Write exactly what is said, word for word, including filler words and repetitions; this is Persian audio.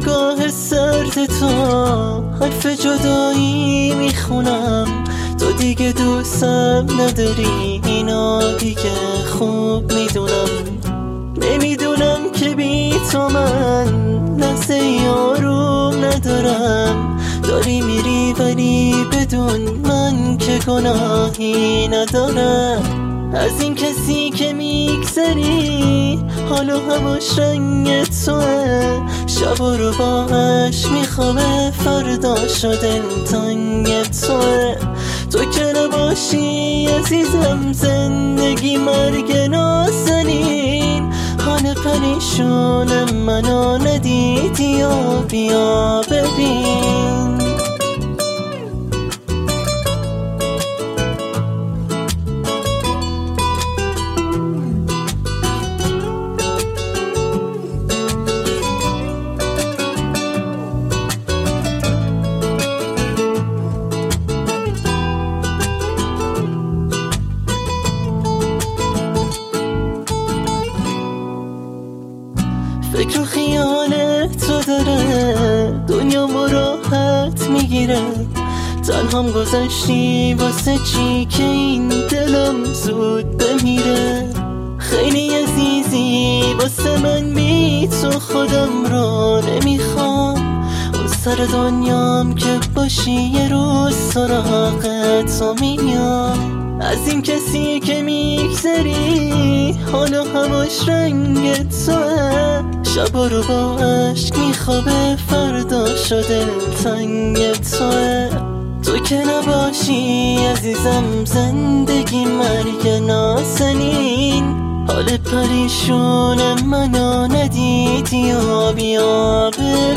نگاه سرد تو حرف جدایی میخونم. تو دیگه دوستم نداری، اینا دیگه خوب میدونم. نمیدونم که بی تو من لحظه آروم ندارم. داری میری ولی بدون من که گناهی ندارم. از این کسی که میگذری حال و هواش رنگ توه. شبا رو باش میخوامه، فرداشو دلتنگ توه. تو که نباشی عزیزم زندگی مرگ نازنین. حال پریشون منو ندیدی و بیا ببین. فکر و خیال تو داره دنیا راحت میگیره. تنهام گذشتی واسه چی که این دلم زود بمیره. خیلی عزیزی واسه من بی تو خودم رو نمیخوام. اون سر دنیام که باشی یه روز سراغ تو میام. از این کسی که میگذری حال و هواش رنگ توه. شبا رو با عشق میخوابه، فرداشو دلتنگ توه. تو که نباشی عزیزم زندگی مرگ نازنین. حال پریشون منو ندیدی و بیا